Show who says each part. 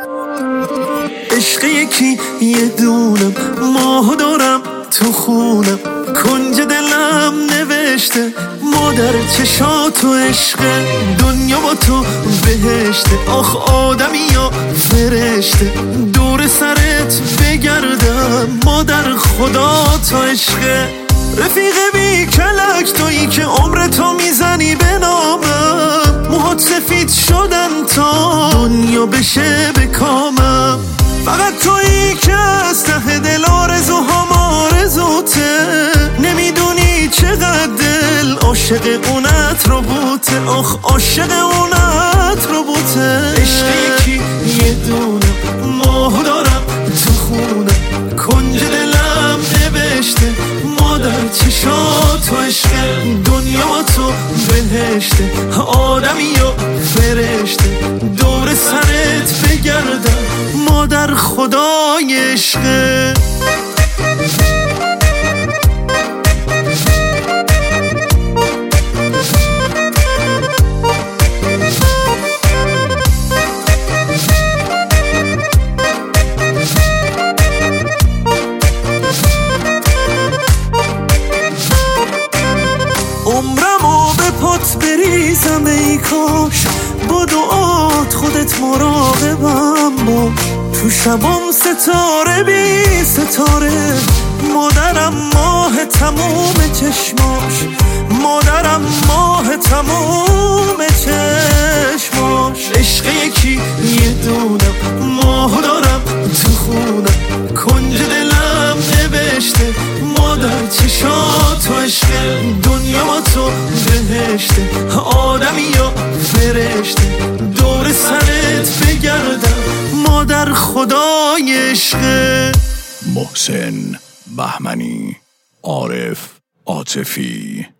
Speaker 1: عشق یکی یه دونم، ماه دارم تو خونم، کنج دلم نوشته مادر چشاتو عشق، دنیا با تو بهشته، آخ آدمی یا فرشته، دور سرت بگردم مادر خدا تا عشق. رفیق بی کلک تویی که عمر تو میزنی به نامم، موهات سفید شدن تا دنیا بشه به کامم، فقط تویی که از ته دل آرزوهام آرزوته، نمیدونی چقدر دل عاشق اونت رو بوته، آخ عاشق اونت رو بوته. عشق یکی یه دونم، ماه دارم تو خونم، کنج دلم نوشته مادر چشاتو عشق، دنیا تو بهشته، آدمی یا فرشته، دور سرت بگردم مادر خدای عشقه. عمرمو به پات بریزم ای کاش، با دعات خودت مراقبم باش، تو شبام ستاره بی ستاره، مادرم ماه تموم چشماش، مادرم ماه تموم چشماش. عشق یکی یه دونم، ماه دارم تو خونم، کنج دلم نوشته مادر چشاتو عشق، دنیا با تو بهشته، آدمی یا فرشته، دور سرت بگردم مادر خدای عشقه.
Speaker 2: محسن بهمنی، عارف عاطفی.